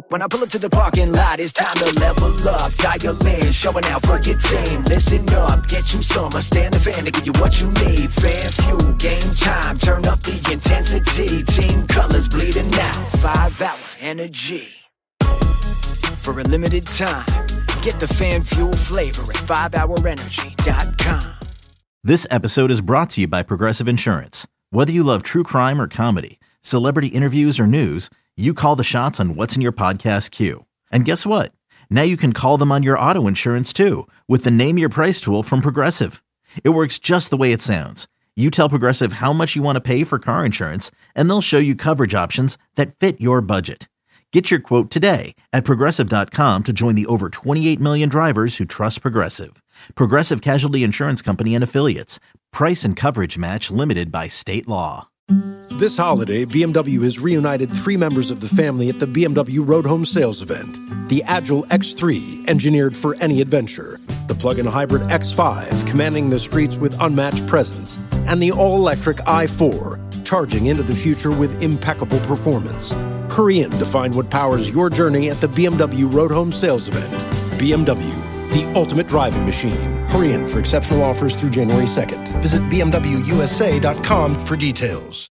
When I pull up to the parking lot, it's time to level up. Dial in, showing out for your team. Listen up, get you some. Stand the fan to give you what you need. Fan fuel, game time, turn up the intensity. Team colors bleeding out, 5-hour energy. For a limited time, get the fan fuel flavor at 5hourenergy.com. This episode is brought to you by Progressive Insurance. Whether you love true crime or comedy, celebrity interviews or news, you call the shots on what's in your podcast queue. And guess what? Now you can call them on your auto insurance too with the Name Your Price tool from Progressive. It works just the way it sounds. You tell Progressive how much you want to pay for car insurance, and they'll show you coverage options that fit your budget. Get your quote today at Progressive.com to join the over 28 million drivers who trust Progressive. Progressive Casualty Insurance Company and Affiliates. Price and coverage match limited by state law. This holiday, BMW has reunited 3 members of the family at the BMW Road Home Sales Event. The Agile X3, engineered for any adventure. The plug-in hybrid X5, commanding the streets with unmatched presence. And the all-electric i4, charging into the future with impeccable performance. Hurry in to find what powers your journey at the BMW Road Home Sales Event. BMW, the ultimate driving machine. Hurry in for exceptional offers through January 2nd. Visit BMWUSA.com for details.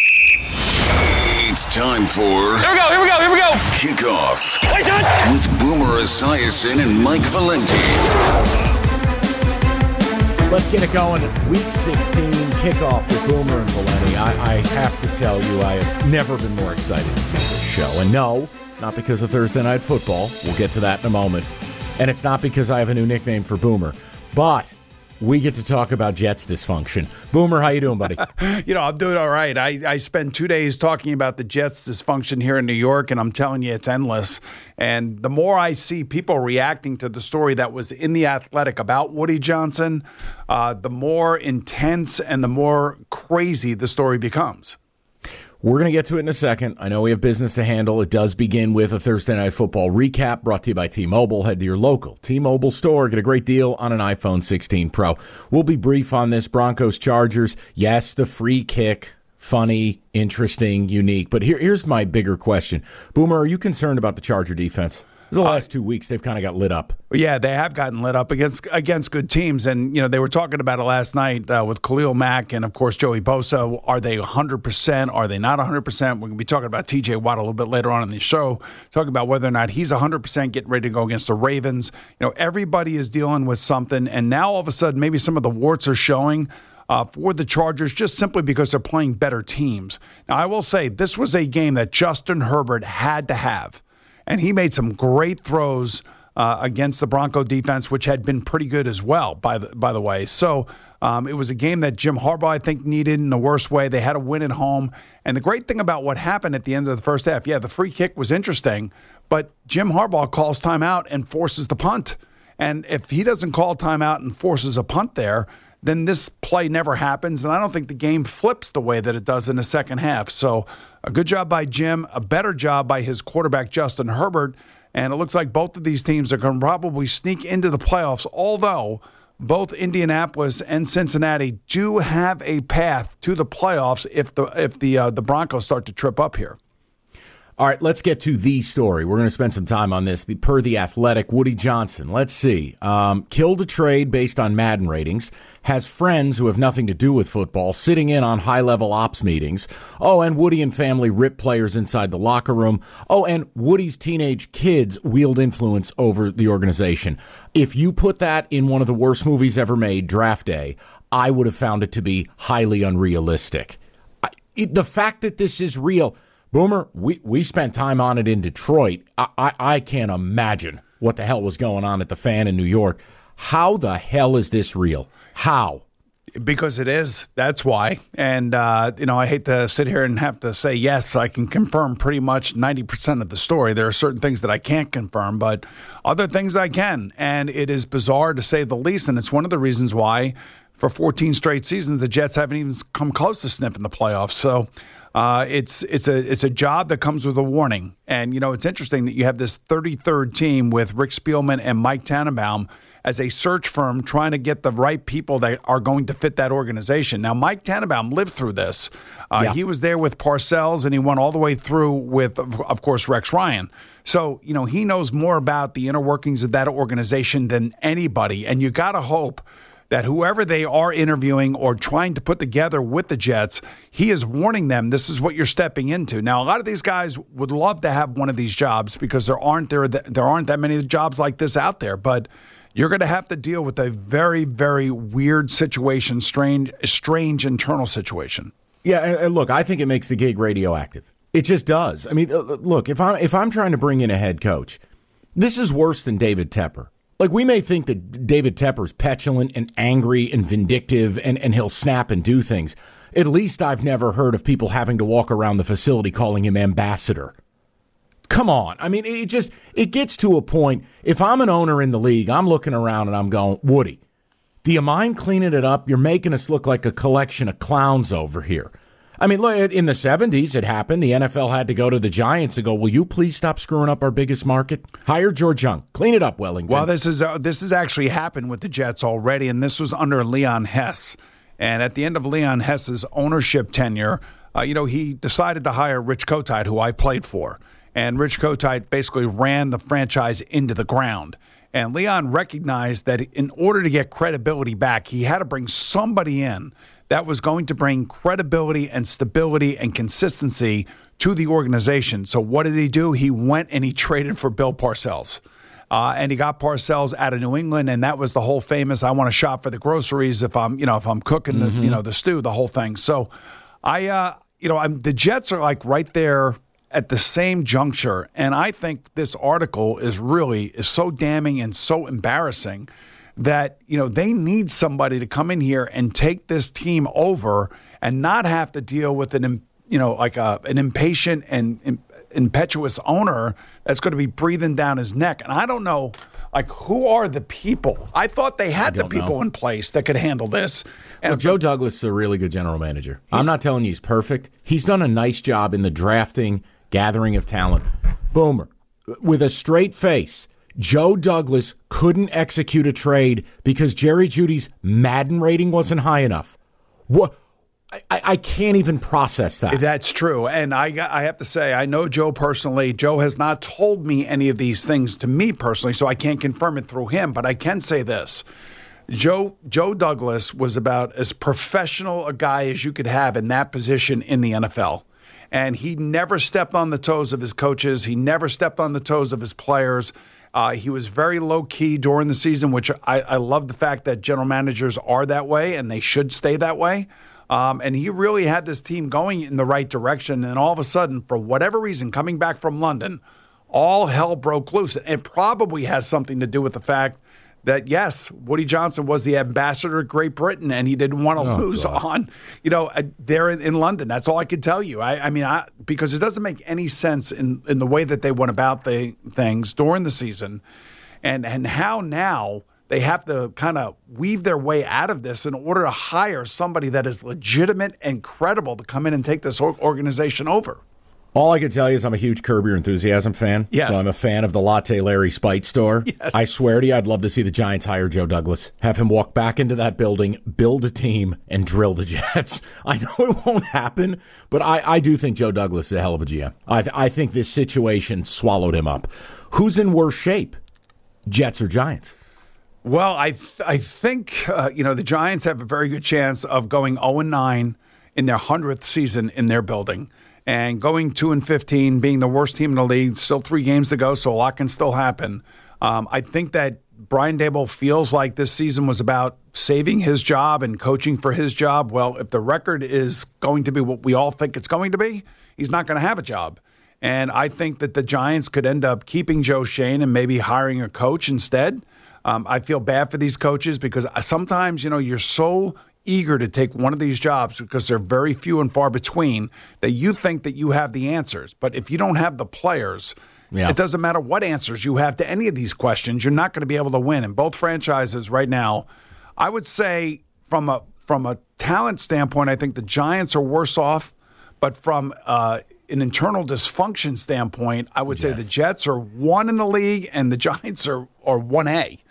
It's time for... Here we go! Kickoff with Boomer Esiason and Mike Valenti. Let's get it going. Week 16 kickoff with Boomer and Valenti. I have to tell you, I have never been more excited to do this show. And no, it's not because of Thursday Night Football. We'll get to that in a moment. And it's not because I have a new nickname for Boomer. But we get to talk about Jets dysfunction. Boomer, how you doing, buddy? I'm doing all right. I spent 2 days talking about the Jets dysfunction here in New York, and I'm telling you, it's endless. And the more I see people reacting to the story that was in The Athletic about Woody Johnson, the more intense and the more crazy the story becomes. We're going to get to it in a second. I know we have business to handle. It does begin with a Thursday Night Football recap brought to you by T-Mobile. Head to your local T-Mobile store. Get a great deal on an iPhone 16 Pro. We'll be brief on this. Broncos-Chargers. Yes, the free kick. Funny, interesting, unique. But here's my bigger question. Boomer, are you concerned about the Charger defense? The last 2 weeks, they've kind of got lit up. Yeah, they have gotten lit up against good teams. And, they were talking about it last night with Khalil Mack and, of course, Joey Bosa. Are they 100%? Are they not 100%? We're going to be talking about T.J. Watt a little bit later on in the show, talking about whether or not he's 100% getting ready to go against the Ravens. Everybody is dealing with something. And now, all of a sudden, maybe some of the warts are showing for the Chargers just simply because they're playing better teams. Now, I will say this was a game that Justin Herbert had to have. And he made some great throws against the Bronco defense, which had been pretty good as well, by the way. So it was a game that Jim Harbaugh, I think, needed in the worst way. They had to win at home. And the great thing about what happened at the end of the first half, the free kick was interesting, but Jim Harbaugh calls timeout and forces the punt. And if he doesn't call timeout and forces a punt there, then this play never happens, and I don't think the game flips the way that it does in the second half. So a good job by Jim, a better job by his quarterback, Justin Herbert, and it looks like both of these teams are going to probably sneak into the playoffs, although both Indianapolis and Cincinnati do have a path to the playoffs if the Broncos start to trip up here. All right, let's get to the story. We're going to spend some time on this. Per The Athletic, Woody Johnson, let's see. Killed a trade based on Madden ratings, has friends who have nothing to do with football sitting in on high-level ops meetings. Oh, and Woody and family rip players inside the locker room. Oh, and Woody's teenage kids wield influence over the organization. If you put that in one of the worst movies ever made, Draft Day, I would have found it to be highly unrealistic. The fact that this is real... Boomer, we spent time on it in Detroit. I can't imagine what the hell was going on at the Fan in New York. How the hell is this real? How? Because it is. That's why. And, I hate to sit here and have to say, yes, I can confirm pretty much 90% of the story. There are certain things that I can't confirm, but other things I can. And it is bizarre to say the least. And it's one of the reasons why for 14 straight seasons, the Jets haven't even come close to sniffing the playoffs. So it's a job that comes with a warning. And, it's interesting that you have this 33rd team with Rick Spielman and Mike Tannenbaum, as a search firm trying to get the right people that are going to fit that organization. Now, Mike Tannenbaum lived through this. He was there with Parcells, and he went all the way through with, of course, Rex Ryan. So, he knows more about the inner workings of that organization than anybody, and you got to hope that whoever they are interviewing or trying to put together with the Jets, he is warning them, this is what you're stepping into. Now, a lot of these guys would love to have one of these jobs because there aren't that many jobs like this out there, but you're going to have to deal with a very, very weird situation, strange internal situation. Yeah, and look, I think it makes the gig radioactive. It just does. I mean, look, if I'm trying to bring in a head coach, this is worse than David Tepper. Like, we may think that David Tepper's petulant and angry and vindictive and he'll snap and do things. At least I've never heard of people having to walk around the facility calling him ambassador. Come on. I mean, it gets to a point. If I'm an owner in the league, I'm looking around and I'm going, Woody, do you mind cleaning it up? You're making us look like a collection of clowns over here. I mean, look, in the 70s, it happened. The NFL had to go to the Giants and go, will you please stop screwing up our biggest market? Hire George Young. Clean it up, Wellington. Well, this has actually happened with the Jets already, and this was under Leon Hess. And at the end of Leon Hess's ownership tenure, he decided to hire Rich Kotite, who I played for. And Rich Kotite basically ran the franchise into the ground. And Leon recognized that in order to get credibility back, he had to bring somebody in that was going to bring credibility and stability and consistency to the organization. So what did he do? He went and he traded for Bill Parcells. And he got Parcells out of New England, and that was the whole famous, I want to shop for the groceries if I'm cooking the stew, the whole thing. So the Jets are like right there at the same juncture. And I think this article is so damning and so embarrassing that, they need somebody to come in here and take this team over and not have to deal with an impatient and impetuous owner that's going to be breathing down his neck. And I don't know, who are the people? I thought they had the people in place that could handle this. And Joe Douglas is a really good general manager. I'm not telling you he's perfect. He's done a nice job in the drafting, gathering of talent. Boomer, with a straight face, Joe Douglas couldn't execute a trade because Jerry Jeudy's Madden rating wasn't high enough. What? I can't even process that. That's true. And I have to say, I know Joe personally. Joe has not told me any of these things to me personally, so I can't confirm it through him. But I can say this. Joe Douglas was about as professional a guy as you could have in that position in the NFL. And he never stepped on the toes of his coaches. He never stepped on the toes of his players. He was very low-key during the season, which I love the fact that general managers are that way, and they should stay that way. And he really had this team going in the right direction. And all of a sudden, for whatever reason, coming back from London, all hell broke loose. And it probably has something to do with the fact that, yes, Woody Johnson was the ambassador of Great Britain, and he didn't want to lose on, there in London. That's all I could tell you. I mean, because it doesn't make any sense in the way that they went about things during the season, and how now they have to kind of weave their way out of this in order to hire somebody that is legitimate and credible to come in and take this organization over. All I can tell you is I'm a huge Curb Your Enthusiasm fan. Yes. So I'm a fan of the Latte Larry Spite store. Yes. I swear to you, I'd love to see the Giants hire Joe Douglas, have him walk back into that building, build a team, and drill the Jets. I know it won't happen, but I do think Joe Douglas is a hell of a GM. I think this situation swallowed him up. Who's in worse shape, Jets or Giants? Well, I think the Giants have a very good chance of going 0-9 in their 100th season in their building. And going 2-15, being the worst team in the league, still 3 games to go, so a lot can still happen. I think that Brian Daboll feels like this season was about saving his job and coaching for his job. Well, if the record is going to be what we all think it's going to be, he's not going to have a job. And I think that the Giants could end up keeping Joe Schoen and maybe hiring a coach instead. I feel bad for these coaches because sometimes, you're so eager to take one of these jobs because they're very few and far between that you think that you have the answers. But if you don't have the players, it doesn't matter what answers you have to any of these questions. You're not going to be able to win. And both franchises right now, I would say from a talent standpoint, I think the Giants are worse off. But from an internal dysfunction standpoint, I would say the Jets are 1 in the league and the Giants are 1A.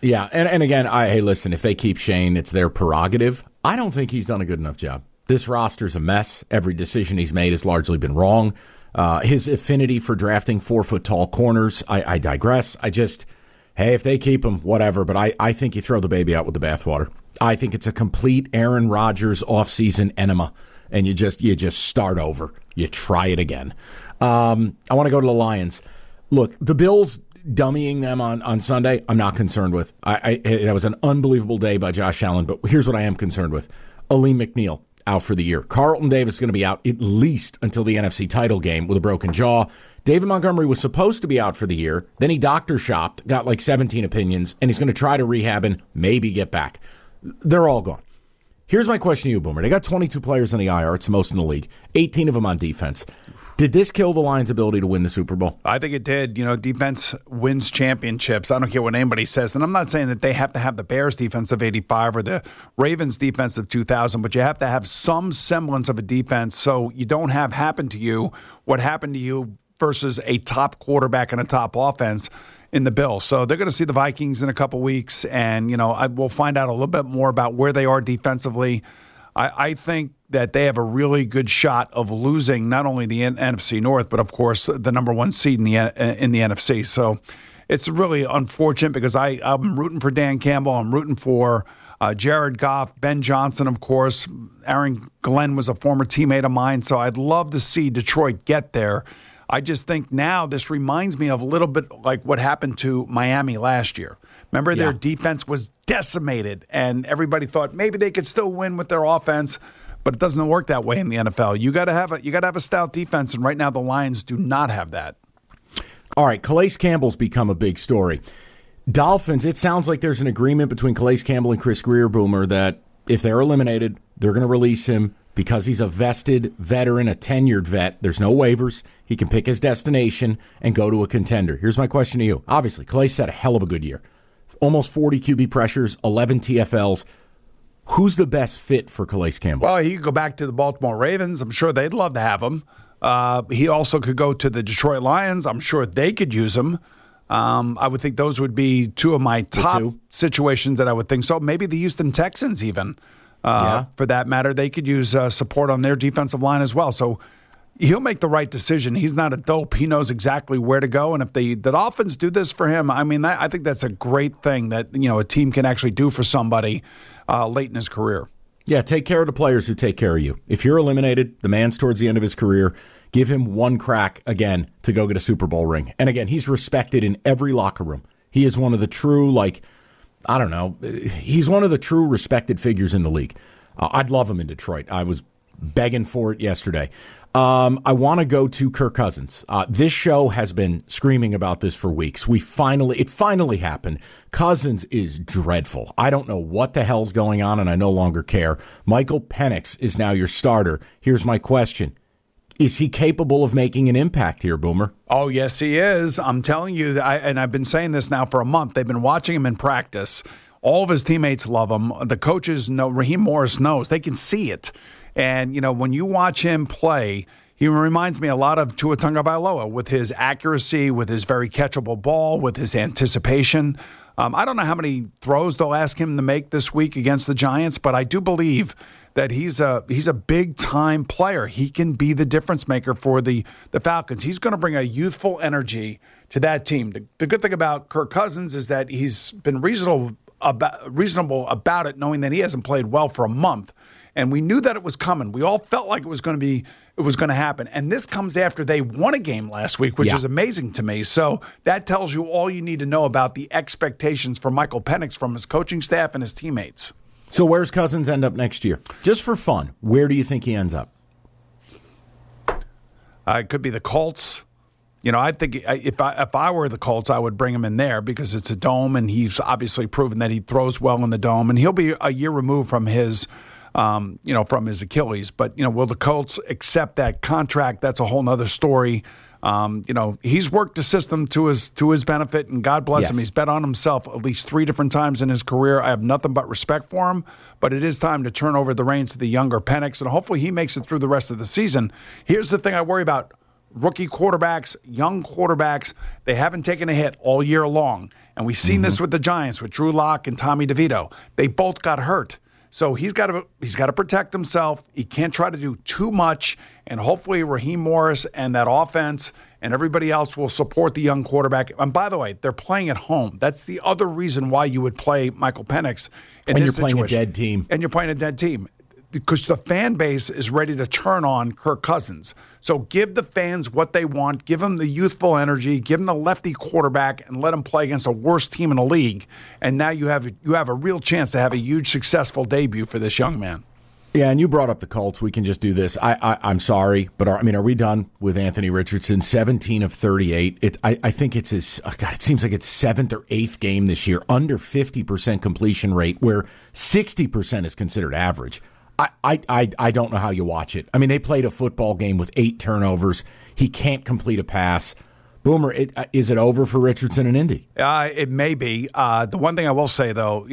Yeah, and again, hey, listen, if they keep Shane, it's their prerogative. I don't think he's done a good enough job. This roster's a mess. Every decision he's made has largely been wrong. His affinity for drafting 4-foot-tall corners, I digress. Hey, if they keep him, whatever. But I think you throw the baby out with the bathwater. I think it's a complete Aaron Rodgers offseason enema, and you just start over. You try it again. I want to go to the Lions. Look, the Bills dummying them on Sunday, I'm not concerned with. That was an unbelievable day by Josh Allen, but here's what I am concerned with. Aleem McNeil out for the year. Carlton Davis is going to be out at least until the NFC title game with a broken jaw. David Montgomery was supposed to be out for the year. Then he doctor shopped, got like 17 opinions, and he's going to try to rehab and maybe get back. They're all gone. Here's my question to you, Boomer. They got 22 players on the IR. It's the most in the league. 18 of them on defense. Did this kill the Lions' ability to win the Super Bowl? I think it did. Defense wins championships. I don't care what anybody says. And I'm not saying that they have to have the Bears defense of 85 or the Ravens defense of 2000, but you have to have some semblance of a defense so you don't have happen to you what happened to you versus a top quarterback and a top offense in the Bills. So they're going to see the Vikings in a couple weeks, and we'll find out a little bit more about where they are defensively. I think that they have a really good shot of losing not only the NFC North, but of course the number one seed in the NFC. So it's really unfortunate because I'm rooting for Dan Campbell. I'm rooting for Jared Goff, Ben Johnson, of course. Aaron Glenn was a former teammate of mine, so I'd love to see Detroit get there. I just think now this reminds me of a little bit like what happened to Miami last year. Remember, their defense was decimated, and everybody thought maybe they could still win with their offense, but it doesn't work that way in the NFL. You got to have a stout defense, and right now the Lions do not have that. All right, Calais Campbell's become a big story. Dolphins, it sounds like there's an agreement between Calais Campbell and Chris Greer, Boomer, that if they're eliminated, they're going to release him because he's a vested veteran, a tenured vet. There's no waivers. He can pick his destination and go to a contender. Here's my question to you. Obviously, Calais had a hell of a good year. Almost 40 QB pressures, 11 TFLs. Who's the best fit for Calais Campbell? Well, he could go back to the Baltimore Ravens. I'm sure they'd love to have him. He also could go to the Detroit Lions. I'm sure they could use him. I would think those would be two of my top situations that I would think so. Maybe the Houston Texans even, for that matter. They could use support on their defensive line as well. So he'll make the right decision. He's not a dope. He knows exactly where to go. And if the Dolphins do this for him, I mean, I think that's a great thing that a team can actually do for somebody late in his career. Yeah, take care of the players who take care of you. If you're eliminated, the man's towards the end of his career, give him one crack again to go get a Super Bowl ring. And again, he's respected in every locker room. He is one of the true, he's one of the true respected figures in the league. I'd love him in Detroit. I was begging for it yesterday. I want to go to Kirk Cousins. This show has been screaming about this for weeks. It finally happened. Cousins is dreadful. I don't know what the hell's going on, and I no longer care. Michael Penix is now your starter. Here's my question. Is he capable of making an impact here, Boomer? Oh, yes, he is. I'm telling you, and I've been saying this now for a month. They've been watching him in practice. All of his teammates love him. The coaches know. Raheem Morris knows. They can see it. And, when you watch him play, he reminds me a lot of Tua Tagovailoa with his accuracy, with his very catchable ball, with his anticipation. I don't know how many throws they'll ask him to make this week against the Giants, but I do believe that he's a big-time player. He can be the difference maker for the Falcons. He's going to bring a youthful energy to that team. The good thing about Kirk Cousins is that he's been reasonable about it, knowing that he hasn't played well for a month. And we knew that it was coming. We all felt like it was going to happen. And this comes after they won a game last week, which is amazing to me. So that tells you all you need to know about the expectations for Michael Penix from his coaching staff and his teammates. So where's Cousins end up next year? Just for fun, where do you think he ends up? It could be the Colts. I think if I were the Colts, I would bring him in there because it's a dome, and he's obviously proven that he throws well in the dome, and he'll be a year removed from his from his Achilles. But, will the Colts accept that contract? That's a whole nother story. He's worked the system to his benefit, and God bless him. He's bet on himself at least 3 different times in his career. I have nothing but respect for him, but it is time to turn over the reins to the younger Penix, and hopefully he makes it through the rest of the season. Here's the thing I worry about. rookie quarterbacks, young quarterbacks, they haven't taken a hit all year long. And we've seen this with the Giants, with Drew Lock and Tommy DeVito. They both got hurt. So he's got to protect himself. He can't try to do too much. And hopefully Raheem Morris and that offense and everybody else will support the young quarterback. And by the way, they're playing at home. That's the other reason why you would play Michael Penix in this situation. And you're playing a dead team. And you're playing a dead team. Because the fan base is ready to turn on Kirk Cousins. So give the fans what they want. Give them the youthful energy. Give them the lefty quarterback and let them play against the worst team in the league. And now you have a real chance to have a huge, successful debut for this young man. Yeah, and you brought up the Colts. We can just do this. I'm sorry, but are we done with Anthony Richardson? 17 of 38. I think it's his, it seems like it's 7th or 8th game this year, under 50% completion rate, where 60% is considered average. I don't know how you watch it. I mean, they played a football game with 8 turnovers. He can't complete a pass. Boomer, is it over for Richardson and Indy? It may be. The one thing I will say, though,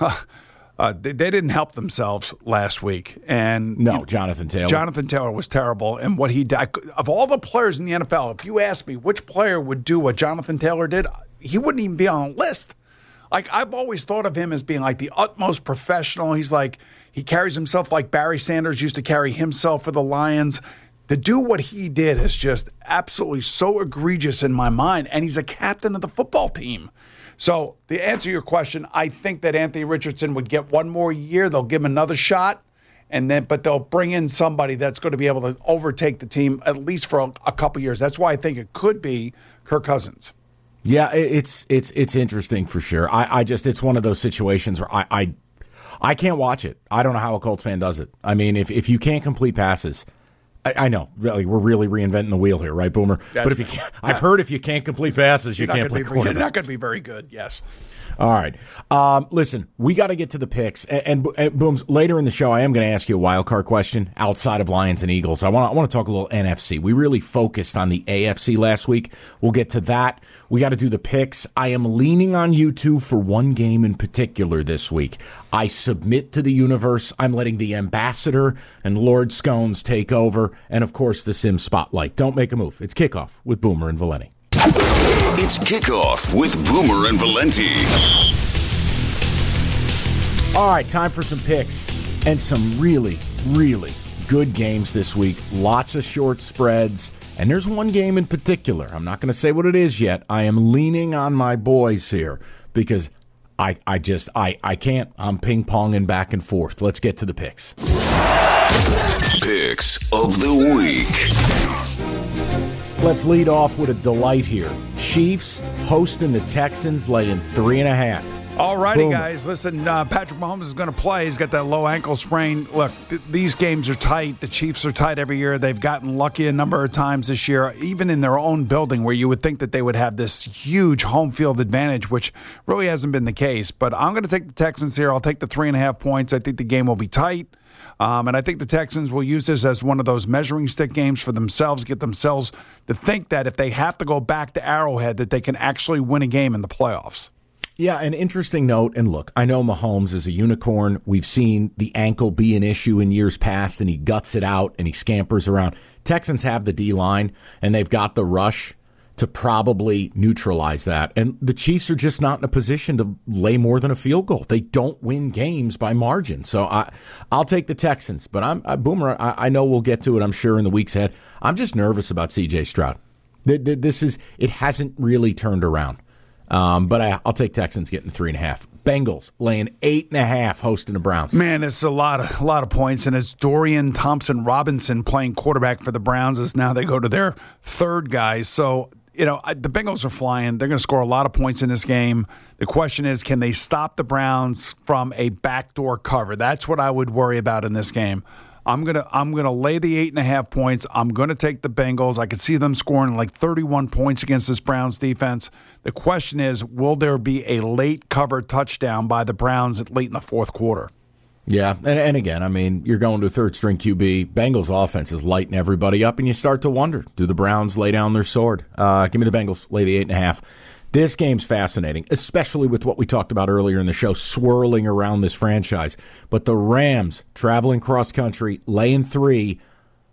they didn't help themselves last week. And no, Jonathan Taylor. Jonathan Taylor was terrible. And what he did, of all the players in the NFL, if you asked me which player would do what Jonathan Taylor did, he wouldn't even be on a list. Like, I've always thought of him as being like the utmost professional. He carries himself like Barry Sanders used to carry himself for the Lions. To do what he did is just absolutely so egregious in my mind. And he's a captain of the football team. So to answer your question, I think that Anthony Richardson would get one more year. They'll give him another shot. But they'll bring in somebody that's going to be able to overtake the team at least for a couple years. That's why I think it could be Kirk Cousins. Yeah, it's interesting for sure. It's one of those situations where I can't watch it. I don't know how a Colts fan does it. I mean, if you can't complete passes, I know, really, we're really reinventing the wheel here, right, Boomer? That's but if you can't, I've heard if you can't complete passes, you can't play quarterback. You're not going to be very good, yes. All right. Listen, we got to get to the picks. And Booms, later in the show, I am going to ask you a wild card question outside of Lions and Eagles. I want to talk a little NFC. We really focused on the AFC last week. We'll get to that. We got to do the picks. I am leaning on you two for one game in particular this week. I submit to the universe. I'm letting the ambassador and Lord Scones take over. And, of course, the Sim Spotlight. Don't make a move. It's kickoff with Boomer and Valenti. It's Kickoff with Boomer and Valenti. All right, time for some picks and some really, really good games this week. Lots of short spreads, and there's one game in particular. I'm not going to say what it is yet. I am leaning on my boys here because I can't. I'm ping-ponging back and forth. Let's get to the picks. Picks of the week. Let's lead off with a delight here. Chiefs hosting the Texans, laying 3.5. All righty, guys. Listen, Patrick Mahomes is going to play. He's got that low ankle sprain. Look, these games are tight. The Chiefs are tight every year. They've gotten lucky a number of times this year, even in their own building, where you would think that they would have this huge home field advantage, which really hasn't been the case. But I'm going to take the Texans here. I'll take the 3.5 points. I think the game will be tight. And I think the Texans will use this as one of those measuring stick games for themselves, get themselves to think that if they have to go back to Arrowhead, that they can actually win a game in the playoffs. Yeah, an interesting note, and look, I know Mahomes is a unicorn. We've seen the ankle be an issue in years past, and he guts it out, and he scampers around. Texans have the D-line, and they've got the rush to probably neutralize that. And the Chiefs are just not in a position to lay more than a field goal. They don't win games by margin. So I'll take the Texans. But Boomer, I know we'll get to it, I'm sure, in the weeks ahead. I'm just nervous about C.J. Stroud. It hasn't really turned around. But I'll take Texans getting 3.5. Bengals laying 8.5 hosting the Browns. Man, it's a lot of points, and it's Dorian Thompson-Robinson playing quarterback for the Browns as now they go to their third guy. So, the Bengals are flying. They're going to score a lot of points in this game. The question is, can they stop the Browns from a backdoor cover? That's what I would worry about in this game. I'm gonna lay the 8.5 points. I'm gonna take the Bengals. I could see them scoring like 31 points against this Browns defense. The question is, will there be a late cover touchdown by the Browns late in the fourth quarter? Yeah, and again, I mean, you're going to a third-string QB. Bengals offense is lighting everybody up, and you start to wonder, do the Browns lay down their sword? Give me the Bengals, lay the 8.5. This game's fascinating, especially with what we talked about earlier in the show, swirling around this franchise. But the Rams, traveling cross-country, laying 3.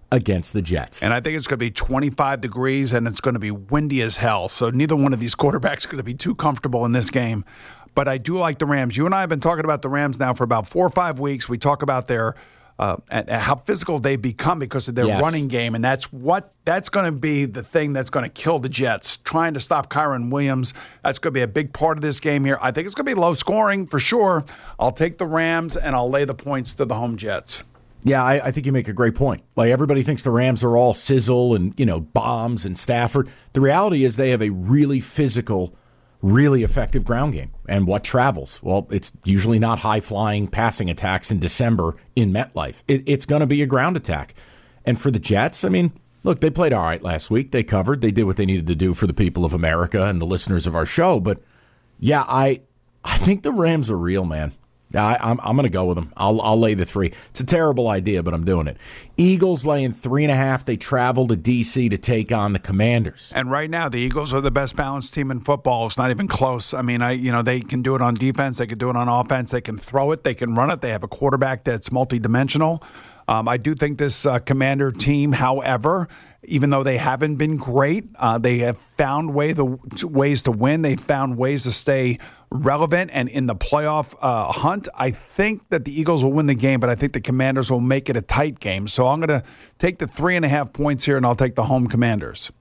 against the Jets. And I think it's going to be 25 degrees, and it's going to be windy as hell. So neither one of these quarterbacks is going to be too comfortable in this game. But I do like the Rams. You and I have been talking about the Rams now for about 4 or 5 weeks. We talk about their how physical they've become because of their running game, and that's going to be the thing that's going to kill the Jets. Trying to stop Kyren Williams, that's going to be a big part of this game here. I think it's going to be low scoring for sure. I'll take the Rams, and I'll lay the points to the home Jets. Yeah, I think you make a great point. Like, everybody thinks the Rams are all sizzle and, bombs and Stafford. The reality is they have a really physical, really effective ground game. And what travels? Well, it's usually not high-flying passing attacks in December in MetLife. It's going to be a ground attack. And for the Jets, I mean, look, they played all right last week. They covered. They did what they needed to do for the people of America and the listeners of our show. But, yeah, I think the Rams are real, man. I'm going to go with them. I'll lay the 3. It's a terrible idea, but I'm doing it. Eagles laying 3.5. They travel to D.C. to take on the Commanders. And right now, the Eagles are the best balanced team in football. It's not even close. I mean, they can do it on defense. They can do it on offense. They can throw it. They can run it. They have a quarterback that's multidimensional. I do think this Commander team, however, even though they haven't been great, they have found ways to win. They've found ways to stay relevant and in the playoff hunt. I think that the Eagles will win the game, but I think the Commanders will make it a tight game. So I'm going to take the 3.5 points here, and I'll take the home Commanders.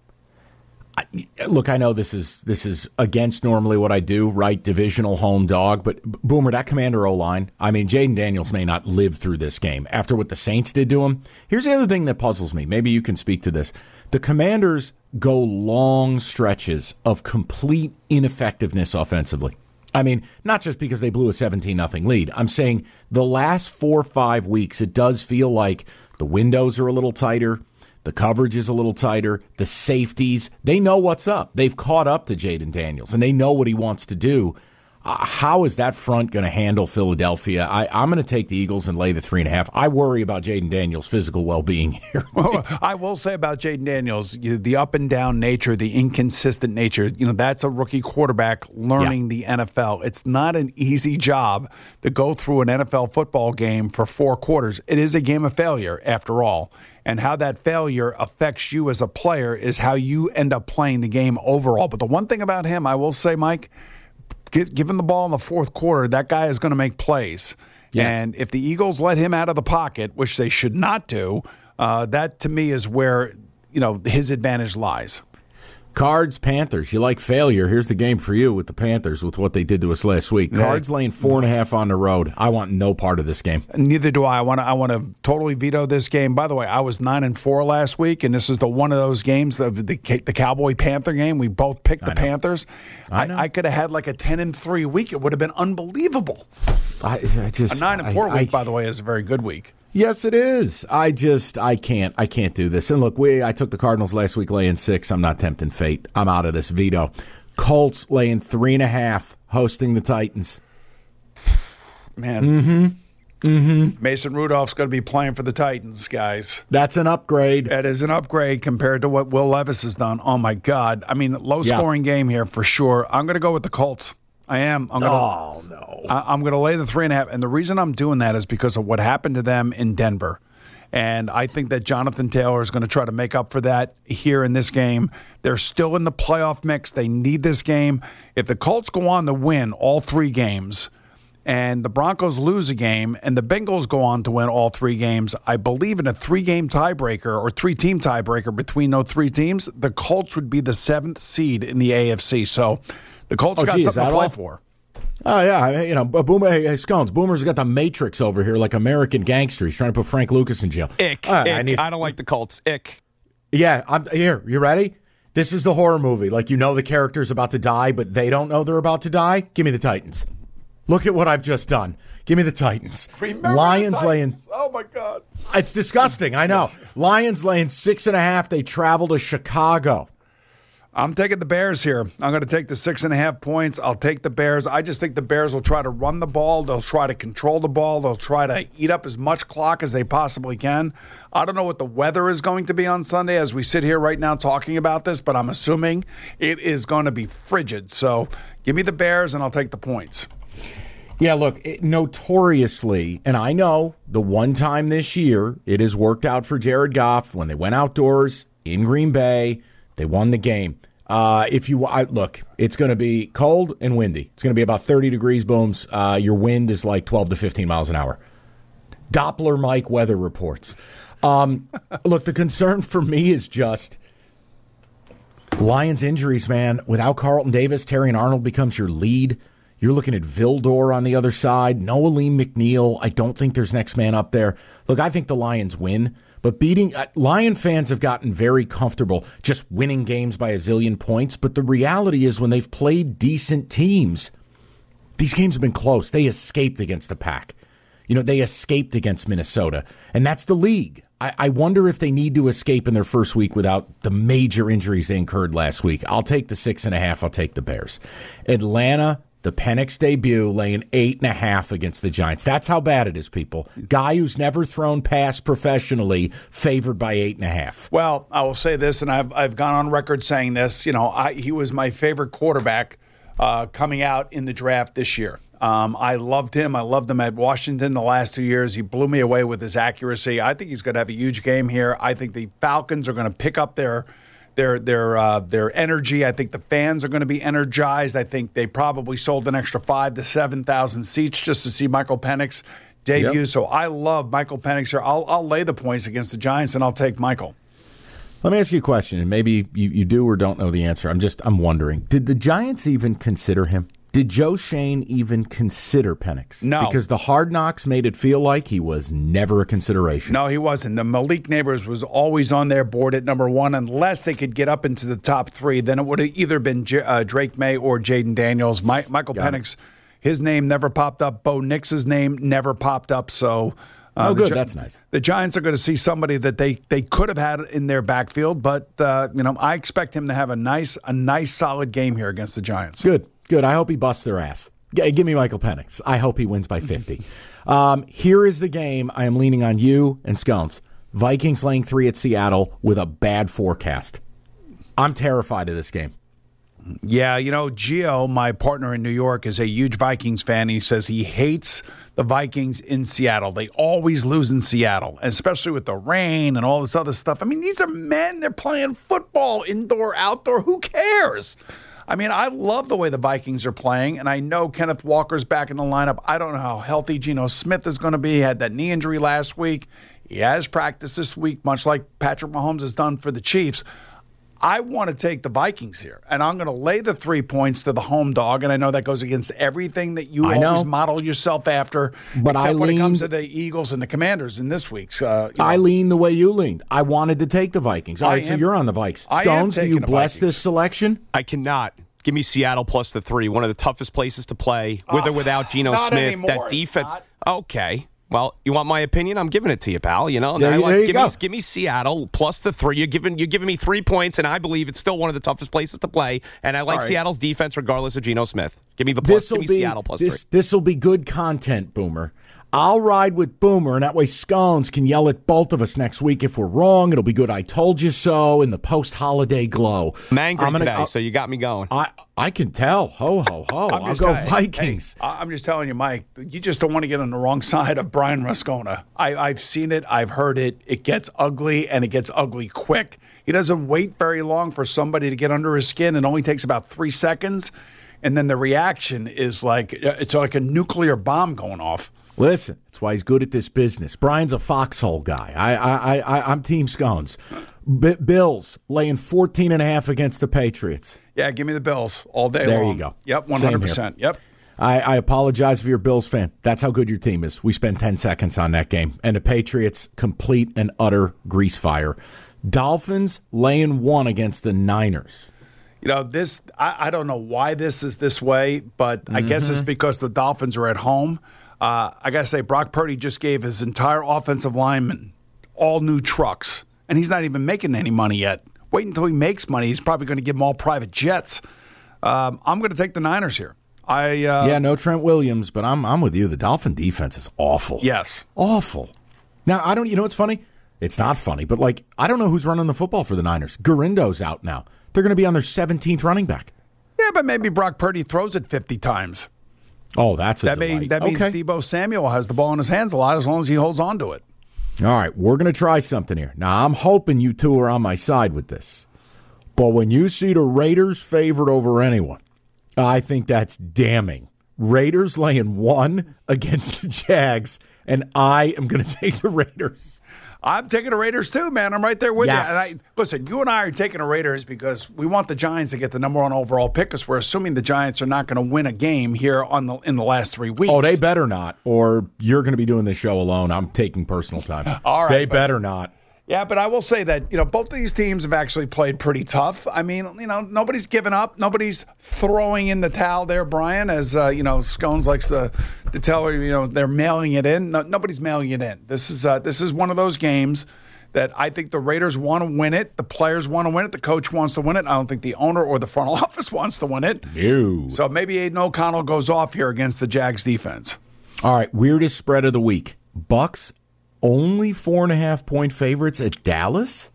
Look, I know this is against normally what I do, right? Divisional home dog. But, Boomer, that Commander O-line, I mean, Jaden Daniels may not live through this game after what the Saints did to him. Here's the other thing that puzzles me. Maybe you can speak to this. The Commanders go long stretches of complete ineffectiveness offensively. I mean, not just because they blew a 17-0 lead. I'm saying the last 4 or 5 weeks, it does feel like the windows are a little tighter. The coverage is a little tighter. The safeties, they know what's up. They've caught up to Jaden Daniels, and they know what he wants to do. How is that front going to handle Philadelphia? I'm going to take the Eagles and lay the 3.5. I worry about Jaden Daniels' physical well-being here. Well, I will say about Jaden Daniels, the up-and-down nature, the inconsistent nature, that's a rookie quarterback learning the NFL. It's not an easy job to go through an NFL football game for 4 quarters. It is a game of failure, after all. And how that failure affects you as a player is how you end up playing the game overall. But the one thing about him, I will say, Mike, give him the ball in the fourth quarter, that guy is going to make plays. Yes. And if the Eagles let him out of the pocket, which they should not do, that to me is where his advantage lies. Cards, Panthers. You like failure. Here's the game for you with the Panthers with what they did to us last week. Cards laying 4.5 on the road. I want no part of this game. Neither do I. I want to totally veto this game. By the way, I was 9-4 last week, and this is one of those games, the Cowboy-Panther game. We both picked the Panthers. I could have had like a 10-3 week. It would have been unbelievable. A 9-4 week, by the way, is a very good week. Yes, it is. I can't do this. And look, I took the Cardinals last week laying 6. I'm not tempting fate. I'm out of this veto. Colts laying 3.5, hosting the Titans. Man. Mason Rudolph's going to be playing for the Titans, guys. That's an upgrade. That is an upgrade compared to what Will Levis has done. Oh, my God. I mean, low-scoring game here for sure. I'm going to go with the Colts. I am. I'm going to lay the 3.5. And the reason I'm doing that is because of what happened to them in Denver. And I think that Jonathan Taylor is going to try to make up for that here in this game. They're still in the playoff mix. They need this game. If the Colts go on to win all 3 games and the Broncos lose a game and the Bengals go on to win all 3 games, I believe in a 3-game tiebreaker or 3-team tiebreaker between those 3 teams, the Colts would be the 7th seed in the AFC. So the Colts got something to play for. Oh, yeah. Boomer, hey, Scones, Boomer's got the Matrix over here like American Gangster. He's trying to put Frank Lucas in jail. Ick. I don't like the Colts. Ick. Yeah, here. You ready? This is the horror movie. Like, the character's about to die, but they don't know they're about to die. Give me the Titans. Look at what I've just done. Give me the Titans. Remember Lions the Titans. Oh, my God. It's disgusting. I know. Yes. Lions laying 6.5. They travel to Chicago. I'm taking the Bears here. I'm going to take the 6.5 points. I'll take the Bears. I just think the Bears will try to run the ball. They'll try to control the ball. They'll try to eat up as much clock as they possibly can. I don't know what the weather is going to be on Sunday as we sit here right now talking about this, but I'm assuming it is going to be frigid. So give me the Bears, and I'll take the points. Yeah, look, notoriously, and I know the one time this year it has worked out for Jared Goff when they went outdoors in Green Bay, they won the game. Look, it's going to be cold and windy. It's going to be about 30 degrees, Booms. Your wind is like 12 to 15 miles an hour. Doppler Mike weather reports. Look, the concern for me is just Lions injuries, man. Without Carlton Davis, Terrion Arnold becomes your lead. You're looking at Vildor on the other side. No Aleem McNeil. I don't think there's next man up there. Look, I think the Lions win. But Lion fans have gotten very comfortable just winning games by a zillion points. But the reality is when they've played decent teams, these games have been close. They escaped against the Pack. They escaped against Minnesota. And that's the league. I wonder if they need to escape in their first week without the major injuries they incurred last week. I'll take the 6.5. I'll take the Bears. Atlanta, the Penix debut, laying 8.5 against the Giants. That's how bad it is, people. Guy who's never thrown pass professionally, favored by 8.5. Well, I will say this, and I've gone on record saying this. He was my favorite quarterback coming out in the draft this year. I loved him. I loved him at Washington the last 2 years. He blew me away with his accuracy. I think he's going to have a huge game here. I think the Falcons are going to pick up their energy. I think the fans are going to be energized. I think they probably sold an extra 5,000 to 7,000 seats just to see Michael Penix debut. Yep. So I love Michael Penix here. I'll lay the points against the Giants, and I'll take Michael. Let me ask you a question, and maybe you do or don't know the answer. I'm wondering, did the Giants even consider him? Did Joe Shane even consider Penix? No. Because the Hard Knocks made it feel like he was never a consideration. No, he wasn't. The Malik Neighbors was always on their board at number 1 unless they could get up into the top 3. Then it would have either been Drake May or Jaden Daniels. Michael Penix, his name never popped up. Bo Nix's name never popped up. So good. That's nice. The Giants are going to see somebody that they could have had in their backfield, but I expect him to have a nice solid game here against the Giants. Good. I hope he busts their ass. Give me Michael Penix. I hope he wins by 50. Here is the game. I am leaning on you and Scones. Vikings laying 3 at Seattle with a bad forecast. I'm terrified of this game. Yeah, Gio, my partner in New York, is a huge Vikings fan. He says he hates the Vikings in Seattle. They always lose in Seattle, especially with the rain and all this other stuff. I mean, these are men. They're playing football, indoor, outdoor. Who cares? I mean, I love the way the Vikings are playing, and I know Kenneth Walker's back in the lineup. I don't know how healthy Geno Smith is going to be. He had that knee injury last week. He has practiced this week, much like Patrick Mahomes has done for the Chiefs. I want to take the Vikings here, and I'm going to lay the 3 points to the home dog, and I know that goes against everything that you always model yourself after, but except when it comes to the Eagles and the Commanders in this week's. I lean the way you leaned. I wanted to take the Vikings. All right, so you're on the Vikes. Stones, do you bless this selection? I cannot. Give me Seattle plus the 3, one of the toughest places to play, with or without Geno Smith. Anymore, that defense. Okay. Well, you want my opinion? I'm giving it to you, pal. Give me Seattle plus the 3. You're giving me 3 points, and I believe it's still one of the toughest places to play. And I like Seattle's defense regardless of Geno Smith. Give me the plus. Give me Seattle plus 3. This will be good content, Boomer. I'll ride with Boomer, and that way Scones can yell at both of us next week if we're wrong. It'll be good I told you so in the post-holiday glow. I'm angry today, so you got me going. I can tell. Ho, ho, ho. I'll go Vikings. Hey, I'm just telling you, Mike, you just don't want to get on the wrong side of Brian Rascona. I've seen it. I've heard it. It gets ugly, and it gets ugly quick. He doesn't wait very long for somebody to get under his skin. It only takes about 3 seconds, and then the reaction is it's like a nuclear bomb going off. Listen, that's why he's good at this business. Brian's a foxhole guy. I'm Team Scones. Bills laying 14.5 against the Patriots. Yeah, give me the Bills all day long. There you go. Yep, 100%. Yep. I apologize if you're a Bills fan. That's how good your team is. We spent 10 seconds on that game. And the Patriots, complete and utter grease fire. Dolphins laying 1 against the Niners. This I don't know why this is this way, but I guess it's because the Dolphins are at home. I got to say, Brock Purdy just gave his entire offensive lineman all new trucks, and he's not even making any money yet. Wait until he makes money. He's probably going to give them all private jets. I'm going to take the Niners here. No Trent Williams, but I'm with you. The Dolphin defense is awful. Yes. Awful. Now, what's funny? It's not funny, but, I don't know who's running the football for the Niners. Garindo's out now. They're going to be on their 17th running back. Yeah, but maybe Brock Purdy throws it 50 times. Oh, that's that means Deebo Samuel has the ball in his hands a lot as long as he holds on to it. All right, we're going to try something here. Now, I'm hoping you two are on my side with this. But when you see the Raiders favored over anyone, I think that's damning. Raiders laying 1 against the Jags, and I am going to take the Raiders. I'm taking the Raiders too, man. I'm right there with yes. you. And listen, you and I are taking the Raiders because we want the Giants to get the number 1 overall pick because we're assuming the Giants are not going to win a game here in the last 3 weeks. Oh, they better not, or you're going to be doing this show alone. I'm taking personal time. All right, they better not. Yeah, but I will say that, both of these teams have actually played pretty tough. I mean, nobody's given up. Nobody's throwing in the towel there, Brian, as, Scones likes to tell her, they're mailing it in. No, nobody's mailing it in. This is one of those games that I think the Raiders want to win it. The players want to win it. The coach wants to win it. I don't think the owner or the front office wants to win it. No. So maybe Aiden O'Connell goes off here against the Jags defense. All right, weirdest spread of the week. Bucks only 4.5-point favorites at Dallas?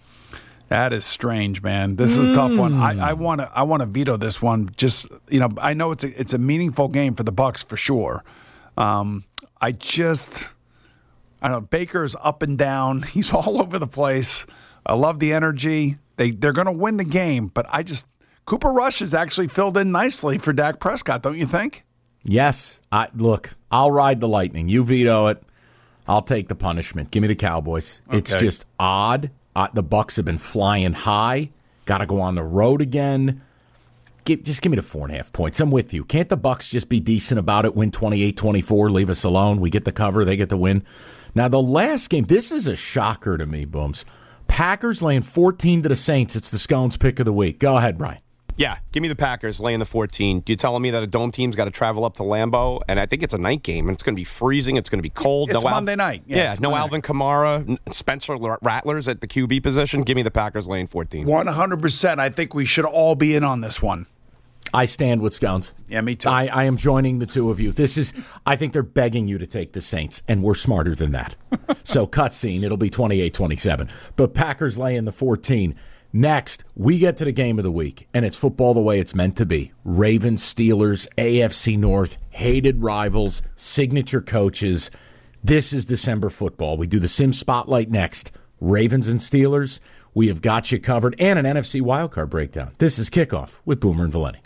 That is strange, man. This is a tough one. I want to veto this one. Just I know it's a meaningful game for the Bucks for sure. I don't know. Baker's up and down. He's all over the place. I love the energy. They're going to win the game, but Cooper Rush has actually filled in nicely for Dak Prescott, don't you think? Yes. I'll ride the lightning. You veto it. I'll take the punishment. Give me the Cowboys. Okay. It's just odd. The Bucks have been flying high. Got to go on the road again. Just give me the 4.5 points. I'm with you. Can't the Bucks just be decent about it, win 28-24, leave us alone? We get the cover, they get the win. Now, the last game, this is a shocker to me, Booms. Packers laying 14 to the Saints. It's the Scones pick of the week. Go ahead, Brian. Yeah, give me the Packers laying the 14. You're telling me that a dome team's got to travel up to Lambeau, and I think it's a night game, and it's going to be freezing. It's going to be cold. It's Monday night. Yeah, no Alvin Kamara, Spencer Rattlers at the QB position. Give me the Packers laying 14. 100%. I think we should all be in on this one. I stand with Scones. Yeah, me too. I am joining the two of you. I think they're begging you to take the Saints, and we're smarter than that. So, cutscene, it'll be 28-27. But Packers laying the 14. Next, we get to the game of the week, and it's football the way it's meant to be. Ravens, Steelers, AFC North, hated rivals, signature coaches. This is December football. We do the Sim Spotlight next. Ravens and Steelers, we have got you covered, and an NFC wildcard breakdown. This is Kickoff with Boomer and Valenti.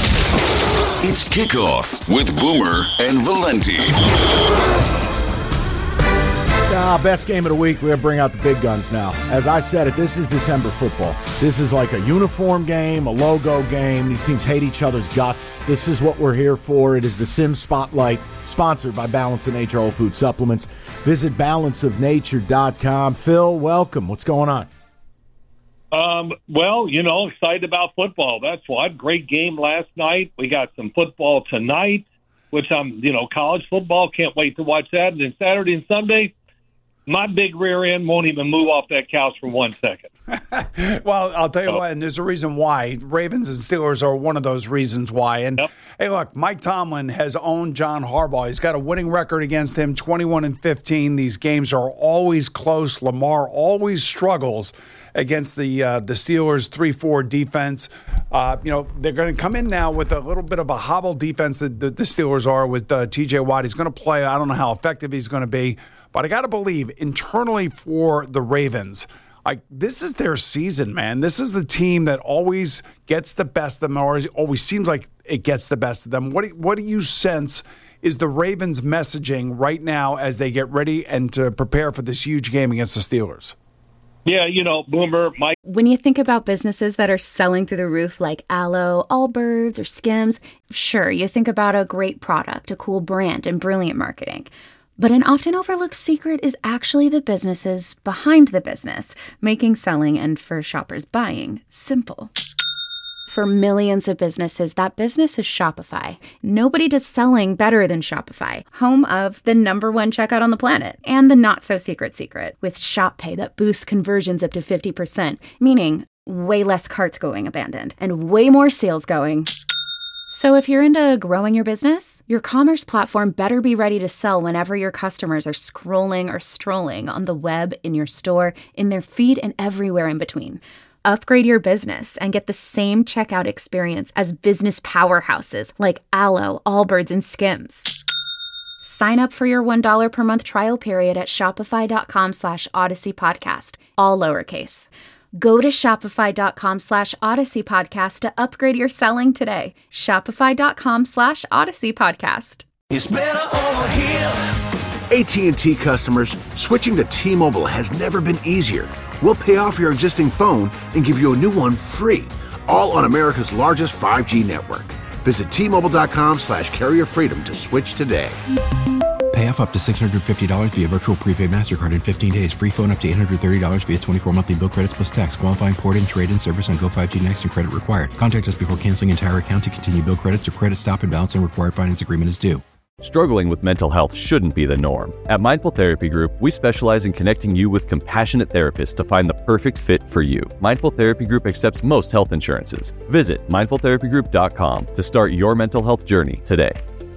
It's Kickoff with Boomer and Valenti. Best game of the week. We're going to bring out the big guns now. As I said it, this is December football. This is like a uniform game, a logo game. These teams hate each other's guts. This is what we're here for. It is the Sim Spotlight, sponsored by Balance of Nature Whole Food Supplements. Visit balanceofnature.com. Phil, welcome. What's going on? Well, excited about football. That's what. Great game last night. We got some football tonight, which college football. Can't wait to watch that. And then Saturday and Sunday, my big rear end won't even move off that couch for 1 second. Well, I'll tell you what, and there's a reason why. Ravens and Steelers are one of those reasons why. And, Hey, look, Mike Tomlin has owned John Harbaugh. He's got a winning record against him, 21-15. These games are always close. Lamar always struggles against the Steelers' 3-4 defense. They're going to come in now with a little bit of a hobble defense that the Steelers are with T.J. Watt. He's going to play. I don't know how effective he's going to be. But I got to believe internally for the Ravens, this is their season, man. This is the team that always gets the best of them, or always seems like it gets the best of them. What do you sense is the Ravens' messaging right now as they get ready and to prepare for this huge game against the Steelers? Yeah, Boomer, Mike. When you think about businesses that are selling through the roof like Aloe, Allbirds, or Skims, sure, you think about a great product, a cool brand, and brilliant marketing. But an often overlooked secret is actually the businesses behind the business, making selling and for shoppers buying simple. For millions of businesses, that business is Shopify. Nobody does selling better than Shopify, home of the #1 checkout on the planet, and the not-so-secret secret, with Shop Pay that boosts conversions up to 50%, meaning way less carts going abandoned, and way more sales going. So if you're into growing your business, your commerce platform better be ready to sell whenever your customers are scrolling or strolling on the web, in your store, in their feed, and everywhere in between. Upgrade your business and get the same checkout experience as business powerhouses like Alo, Allbirds, and Skims. Sign up for your $1 per month trial period at shopify.com/Odyssey Podcast, all lowercase. Go to shopify.com/Odyssey Podcast to upgrade your selling today. Shopify.com/Odyssey Podcast. It's better over here. AT&T customers, switching to T-Mobile has never been easier. We'll pay off your existing phone and give you a new one free, all on America's largest 5G network. Visit T-Mobile.com/carrier freedom to switch today. Pay off up to $650 via virtual prepaid MasterCard in 15 days. Free phone up to $830 via 24 monthly bill credits plus tax. Qualifying port-in, trade-in service on Go5G Next and credit required. Contact us before canceling entire account to continue bill credits or credit stop and balance and required finance agreement is due. Struggling with mental health shouldn't be the norm. At Mindful Therapy Group, we specialize in connecting you with compassionate therapists to find the perfect fit for you. Mindful Therapy Group accepts most health insurances. Visit mindfultherapygroup.com to start your mental health journey today.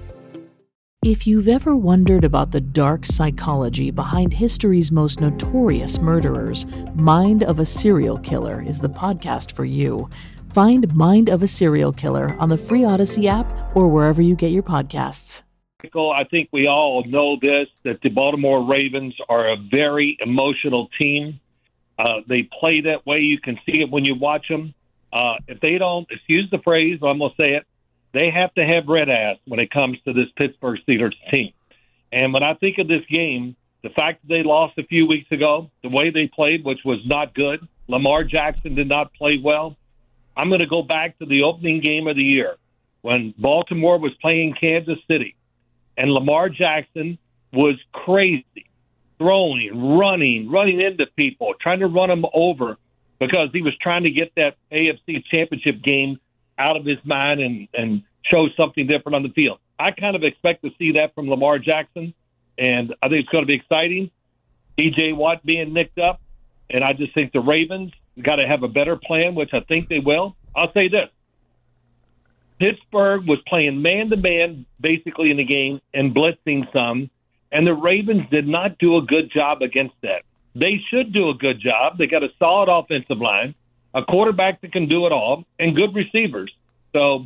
If you've ever wondered about the dark psychology behind history's most notorious murderers, Mind of a Serial Killer is the podcast for you. Find Mind of a Serial Killer on the free Odyssey app or wherever you get your podcasts. I think we all know this, that the Baltimore Ravens are a very emotional team. They play that way. You can see it when you watch them. If they don't, excuse the phrase, I'm going to say it, they have to have red ass when it comes to this Pittsburgh Steelers team. And when I think of this game, the fact that they lost a few weeks ago, the way they played, which was not good, Lamar Jackson did not play well. I'm going to go back to the opening game of the year when Baltimore was playing Kansas City. And Lamar Jackson was crazy, throwing, running into people, trying to run them over because he was trying to get that AFC Championship game out of his mind and show something different on the field. I kind of expect to see that from Lamar Jackson, and I think it's going to be exciting. TJ Watt being nicked up, and I just think the Ravens got to have a better plan, which I think they will. I'll say this. Pittsburgh was playing man-to-man basically in the game and blitzing some, and the Ravens did not do a good job against that. They should do a good job. They got a solid offensive line, a quarterback that can do it all, and good receivers. So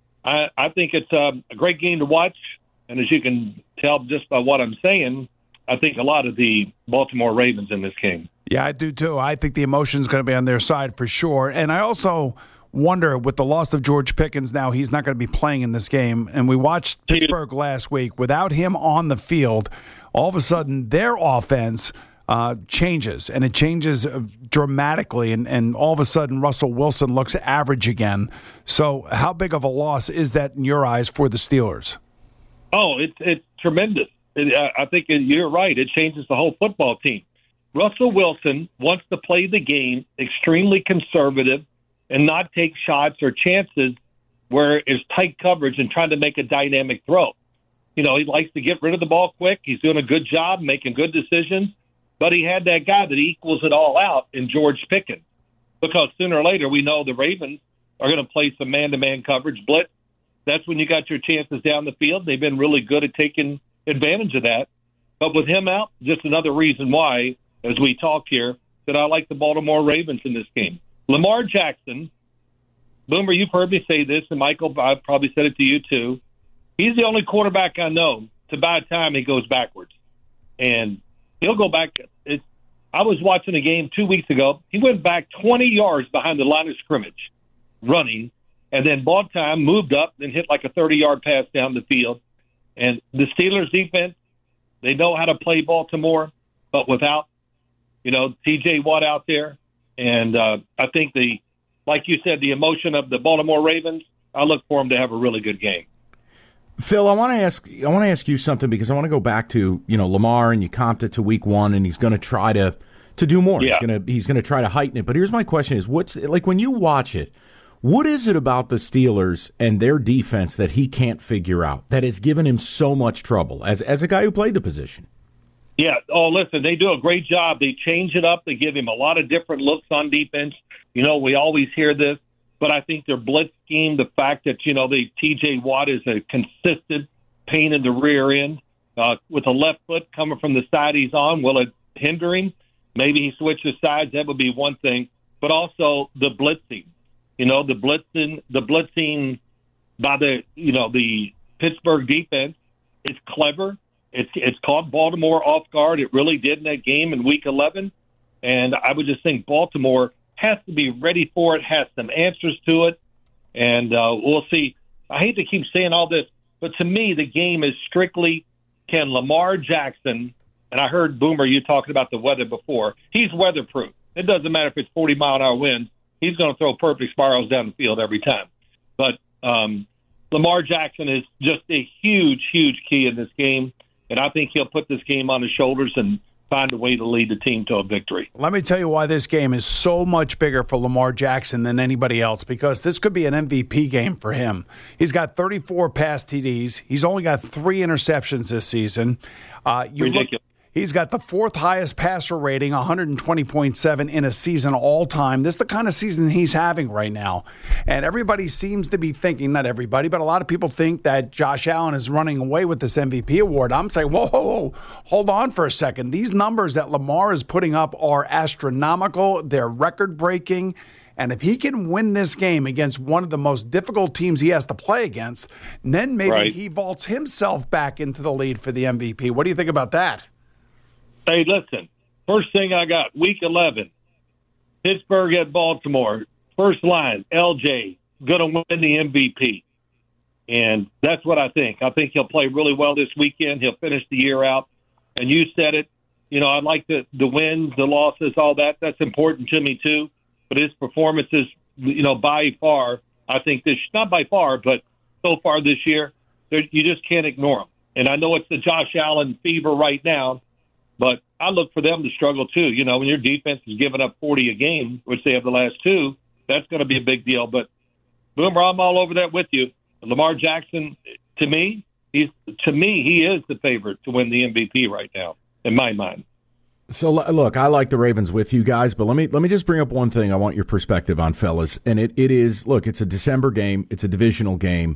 I think it's a great game to watch, and as you can tell just by what I'm saying, I think a lot of the Baltimore Ravens in this game. Yeah, I do too. I think the emotion's going to be on their side for sure, and I also wonder, with the loss of George Pickens now, he's not going to be playing in this game. And we watched Pittsburgh last week. Without him on the field, all of a sudden their offense changes, and it changes dramatically. And all of a sudden Russell Wilson looks average again. So how big of a loss is that in your eyes for the Steelers? Oh, it's tremendous. I think you're right. It changes the whole football team. Russell Wilson wants to play the game extremely conservative and not take shots or chances where it's tight coverage and trying to make a dynamic throw. You know, he likes to get rid of the ball quick. He's doing a good job making good decisions, but he had that guy that equals it all out in George Pickens, because sooner or later we know the Ravens are going to play some man-to-man coverage, blitz. That's when you got your chances down the field. They've been really good at taking advantage of that. But with him out, just another reason why, as we talk here, that I like the Baltimore Ravens in this game. Lamar Jackson, Boomer, you've heard me say this, and Michael, I've probably said it to you too. He's the only quarterback I know to by the time he goes backwards. And he'll go back. I was watching a game 2 weeks ago. He went back 20 yards behind the line of scrimmage running, and then ball time moved up and hit like a 30-yard pass down the field. And the Steelers defense, they know how to play Baltimore, but without, TJ Watt out there. And I think like you said, the emotion of the Baltimore Ravens, I look for them to have a really good game. Phil, I want to ask you something, because I want to go back to, Lamar, and you comped it to week one, and he's going to try to do more. Yeah. He's going to try to heighten it. But here's my question is, what's like when you watch it, what is it about the Steelers and their defense that he can't figure out that has given him so much trouble as a guy who played the position? Yeah. Oh, listen, they do a great job. They change it up. They give him a lot of different looks on defense. We always hear this, but I think their blitz scheme, the fact that, TJ Watt is a consistent pain in the rear end with a left foot coming from the side he's on, will it hinder him? Maybe he switches sides. That would be one thing. but also the blitzing. The blitzing by the Pittsburgh defense is clever. It's caught Baltimore off guard. It really did in that game in Week 11. And I would just think Baltimore has to be ready for it, has some answers to it, and we'll see. I hate to keep saying all this, but to me, the game is strictly can Lamar Jackson, and I heard Boomer, you talking about the weather before, he's weatherproof. It doesn't matter if it's 40-mile-an-hour winds. He's going to throw perfect spirals down the field every time. But Lamar Jackson is just a huge, huge key in this game, and I think he'll put this game on his shoulders and find a way to lead the team to a victory. Let me tell you why this game is so much bigger for Lamar Jackson than anybody else, because this could be an MVP game for him. He's got 34 pass TDs. He's only got 3 interceptions this season. Ridiculous. He's got the 4th highest passer rating, 120.7 in a season all time. This is the kind of season he's having right now. And everybody seems to be thinking, not everybody, but a lot of people think that Josh Allen is running away with this MVP award. I'm saying, whoa, hold on for a second. These numbers that Lamar is putting up are astronomical. They're record-breaking. And if he can win this game against one of the most difficult teams he has to play against, then maybe he vaults himself back into the lead for the MVP. What do you think about that? Hey, listen, first thing I got, Week 11, Pittsburgh at Baltimore. First line, LJ, going to win the MVP. And that's what I think. I think he'll play really well this weekend. He'll finish the year out. And you said it. I like the wins, the losses, all that. That's important to me, too. But his performances, by far, I think not by far, but so far this year, you just can't ignore them. And I know it's the Josh Allen fever right now, but I look for them to struggle too. When your defense is giving up 40 a game, which they have the last 2, that's going to be a big deal. But, Boomer, I'm all over that with you. Lamar Jackson, to me, he is the favorite to win the MVP right now, in my mind. So, look, I like the Ravens with you guys, but let me just bring up one thing I want your perspective on, fellas. And it is, look, it's a December game. It's a divisional game.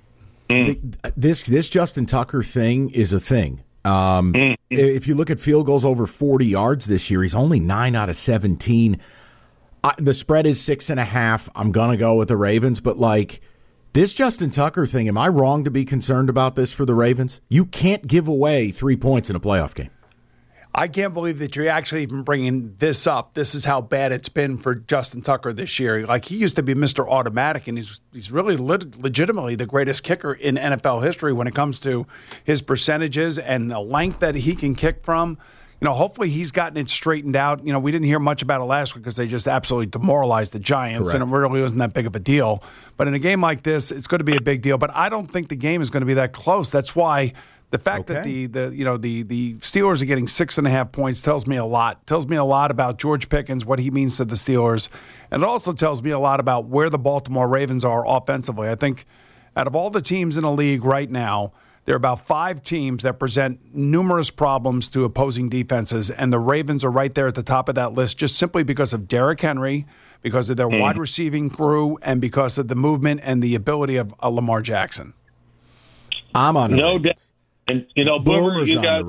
This Justin Tucker thing is a thing. If you look at field goals over 40 yards this year, he's only 9 out of 17. The spread is 6.5. I'm going to go with the Ravens, but this Justin Tucker thing, am I wrong to be concerned about this for the Ravens? You can't give away 3 points in a playoff game. I can't believe that you're actually even bringing this up. This is how bad it's been for Justin Tucker this year. He used to be Mr. Automatic, and he's really legitimately the greatest kicker in NFL history when it comes to his percentages and the length that he can kick from. Hopefully he's gotten it straightened out. We didn't hear much about it last week because they just absolutely demoralized the Giants. Correct. And it really wasn't that big of a deal. But in a game like this, it's going to be a big deal. But I don't think the game is going to be that close. That's why the fact that the Steelers are getting 6.5 points tells me a lot. Tells me a lot about George Pickens, what he means to the Steelers. And it also tells me a lot about where the Baltimore Ravens are offensively. I think out of all the teams in the league right now, there are about 5 teams that present numerous problems to opposing defenses, and the Ravens are right there at the top of that list just simply because of Derrick Henry, because of their wide receiving crew, and because of the movement and the ability of Lamar Jackson. I'm on no doubt. And, Boomer, you guys,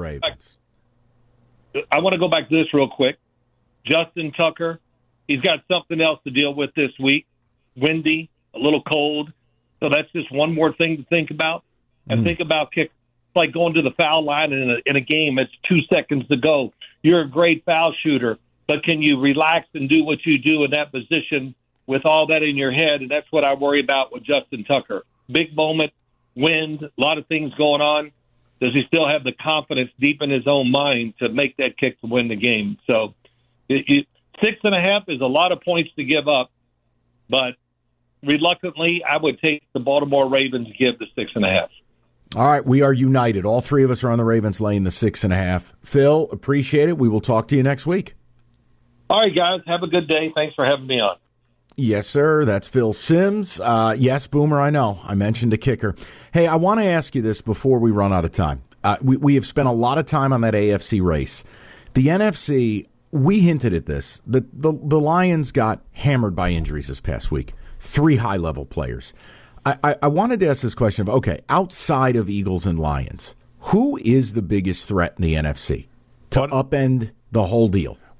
I want to go back to this real quick. Justin Tucker, he's got something else to deal with this week. Windy, a little cold. So that's just one more thing to think about. And think about kick. It's like going to the foul line in a game. It's 2 seconds to go. You're a great foul shooter, but can you relax and do what you do in that position with all that in your head? And that's what I worry about with Justin Tucker. Big moment, wind, a lot of things going on. Does he still have the confidence deep in his own mind to make that kick to win the game? So 6.5 is a lot of points to give up, but reluctantly, I would take the Baltimore Ravens to give the 6.5. All right, we are united. All 3 of us are on the Ravens laying the 6.5. Phil, appreciate it. We will talk to you next week. All right, guys. Have a good day. Thanks for having me on. Yes, sir. That's Phil Simms. Yes, Boomer, I know. I mentioned a kicker. Hey, I want to ask you this before we run out of time. We have spent a lot of time on that AFC race. The NFC, we hinted at this. The Lions got hammered by injuries this past week. 3 high-level players. I wanted to ask this question of, outside of Eagles and Lions, who is the biggest threat in the NFC to upend the whole deal?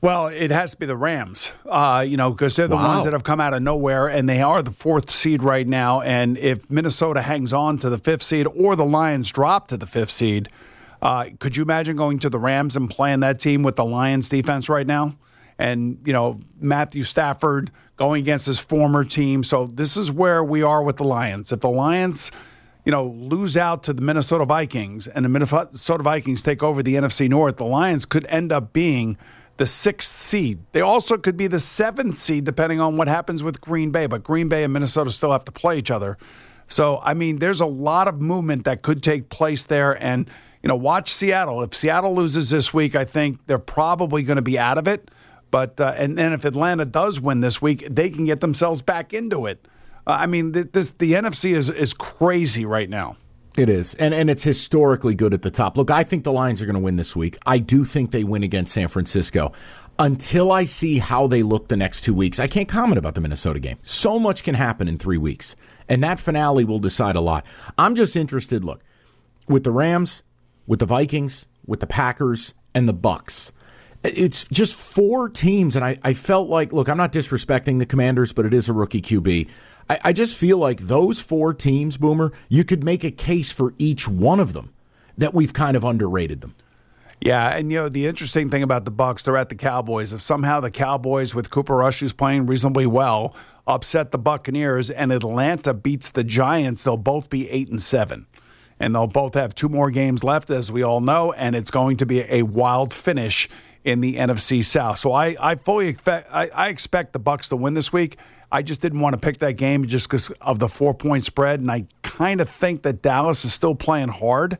Well, it has to be the Rams, because they're the ones that have come out of nowhere, and they are the 4th seed right now. And if Minnesota hangs on to the 5th seed or the Lions drop to the 5th seed, could you imagine going to the Rams and playing that team with the Lions defense right now? And, Matthew Stafford going against his former team. So this is where we are with the Lions. If the Lions, lose out to the Minnesota Vikings and the Minnesota Vikings take over the NFC North, the Lions could end up being the 6th seed. They also could be the 7th seed depending on what happens with Green Bay. But Green Bay and Minnesota still have to play each other. So, there's a lot of movement that could take place there. And, watch Seattle. If Seattle loses this week, I think they're probably going to be out of it. But and if Atlanta does win this week, they can get themselves back into it. The NFC is crazy right now. It is, and it's historically good at the top. Look, I think the Lions are going to win this week. I do think they win against San Francisco. Until I see how they look the next 2 weeks, I can't comment about the Minnesota game. So much can happen in 3 weeks, and that finale will decide a lot. I'm just interested, look, with the Rams, with the Vikings, with the Packers, and the Bucks. It's just 4 teams, and I felt like, look, I'm not disrespecting the Commanders, but it is a rookie QB. I just feel like those 4 teams, Boomer, you could make a case for each one of them that we've kind of underrated them. Yeah, and the interesting thing about the Bucs, they're at the Cowboys. If somehow the Cowboys with Cooper Rush, who's playing reasonably well, upset the Buccaneers and Atlanta beats the Giants, they'll both be 8-7. And they'll both have 2 more games left, as we all know, and it's going to be a wild finish in the NFC South. So I fully expect the Bucs to win this week. I just didn't want to pick that game just because of the 4-point spread, and I kind of think that Dallas is still playing hard,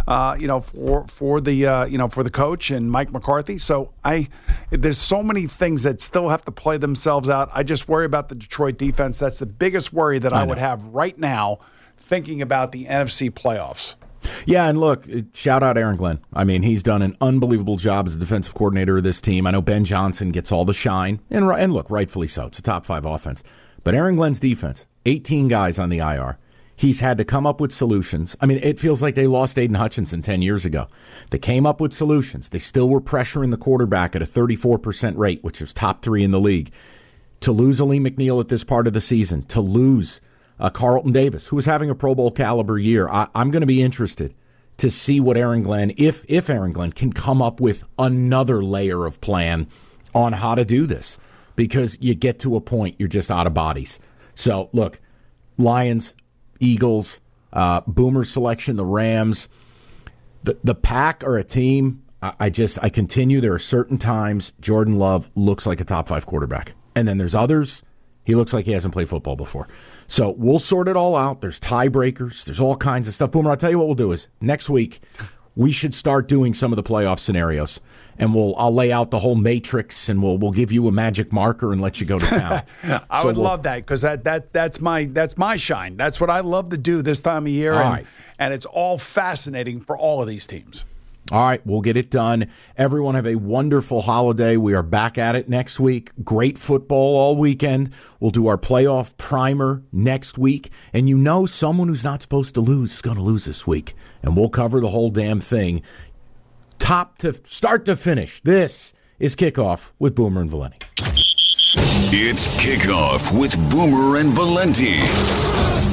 for the coach and Mike McCarthy. So there's so many things that still have to play themselves out. I just worry about the Detroit defense. That's the biggest worry that I would have right now, thinking about the NFC playoffs. Yeah, and look, shout out Aaron Glenn. He's done an unbelievable job as a defensive coordinator of this team. I know Ben Johnson gets all the shine, and look, rightfully so. It's a top 5 offense. But Aaron Glenn's defense, 18 guys on the IR. He's had to come up with solutions. It feels like they lost Aiden Hutchinson 10 years ago. They came up with solutions. They still were pressuring the quarterback at a 34% rate, which was top 3 in the league. To lose Aleem McNeil at this part of the season, to lose Carlton Davis, who was having a Pro Bowl caliber year. I'm going to be interested to see what Aaron Glenn, if Aaron Glenn can come up with another layer of plan on how to do this, because you get to a point you're just out of bodies. So look, Lions, Eagles, Boomer selection, the Rams, the Pack are a team. I continue. There are certain times Jordan Love looks like a top 5 quarterback, and then there's others. He looks like he hasn't played football before. So we'll sort it all out. There's tiebreakers. There's all kinds of stuff. Boomer, I'll tell you what we'll do is next week we should start doing some of the playoff scenarios, and I'll lay out the whole matrix, and we'll give you a magic marker and let you go to town. I would love that, because that's my shine. That's what I love to do this time of year, and it's all fascinating for all of these teams. All right, we'll get it done. Everyone have a wonderful holiday. We are back at it next week. Great football all weekend. We'll do our playoff primer next week. And someone who's not supposed to lose is going to lose this week. And we'll cover the whole damn thing. Top to start to finish. This is Kickoff with Boomer and Valenti. It's Kickoff with Boomer and Valenti.